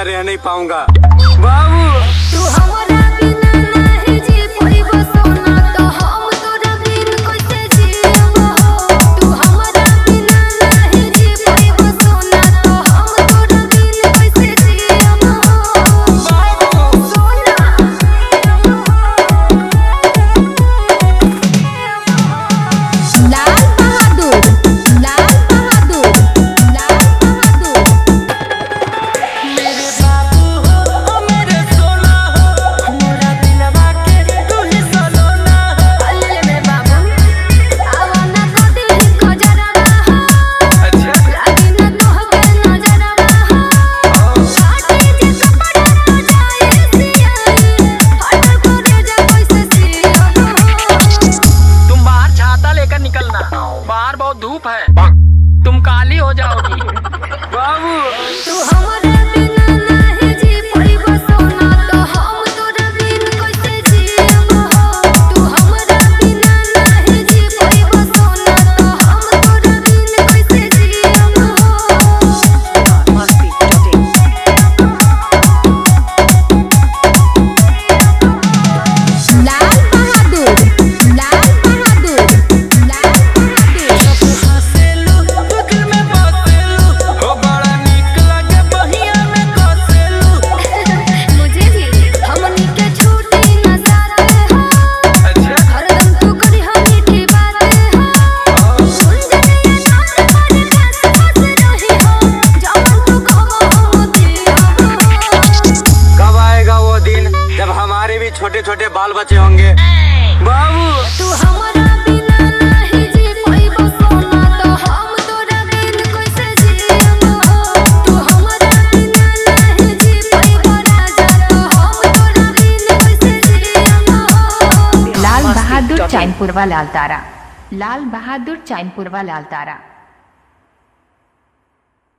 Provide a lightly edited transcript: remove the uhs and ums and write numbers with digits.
बिना रह नहीं पाऊंगा बाबू। तू हमरा बिना नहीं जी पाइबो सोना, तो हम तोरा बिन कैसे जीबो। तू हमरा बिना नहीं जी पाइबो सोना, तो हम तोरा बिन कैसे जीबो। बाबू सोना लाल बहादुर, लाल बहादुर, लाल बहादुर। मेरे बाबू हो मेरे सोना हो, मोरा दिलवा के तू ही सलोना हो। अल्ले में बाबू आवाना कदी खजरावा हो। अच्छा लागी ना तोहके नजरवा हो। काटी जे कपड़ा तो जाए सियाई, हट करे जे कैसे सियो। तुम बाहर छाता लेकर निकलना, बाहर बहुत धूप है, तुम काली हो जाओगी। बाबू तू हमरा बिना नहीं जी पाइबो सोना, तो हम तोरा बिन कैसे जीबो। तू हमरा बिना नहीं जी पाइबो सोना, तो हम तोरा बिन कैसे जीबो। लाल बहादुर, लाल बहादुर, लाल बहादुर। हंसेलू दुख में बसेलू, हो बड़ा नीक लगे बहिया में कसेलू। मुझे भी हमनी के छूटी न साथे हो। अच्छा हरदम तू करी हम मीठी बातें हो। सुन जनिया नाम पर पास पास रही हो, जवन तू कहो हम दियो। कब आएगा वो दिन जब हमारे भी छोटे छोटे बाल बच्चे होंगे बाबू। तू हमरा बिना नहीं जी पाइबो सोना, तो हम तोरा बिन कैसे जीबो। तू हमरा बिना नहीं जी पाइबो राजा, तो हम तोरा बिन कैसे जीबो। लाल बहादुर चैनपुरवा लाल तारा, लाल बहादुर चैनपुरवा लाल तारा।